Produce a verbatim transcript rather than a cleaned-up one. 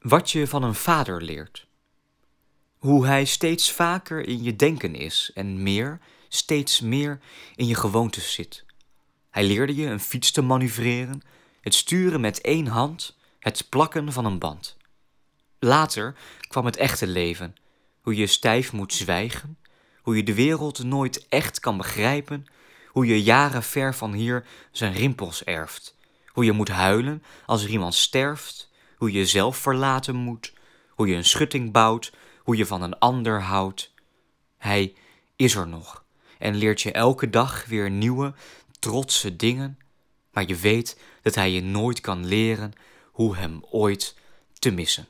Wat je van een vader leert. Hoe hij steeds vaker in je denken is en meer, steeds meer in je gewoontes zit. Hij leerde je een fiets te manoeuvreren, het sturen met één hand, het plakken van een band. Later kwam het echte leven, hoe je stijf moet zwijgen, hoe je de wereld nooit echt kan begrijpen, hoe je jaren ver van hier zijn rimpels erft, hoe je moet huilen als er iemand sterft, hoe je zelf verlaten moet, hoe je een schutting bouwt, hoe je van een ander houdt. Hij is er nog en leert je elke dag weer nieuwe, trotse dingen, maar je weet dat hij je nooit kan leren hoe hem ooit te missen.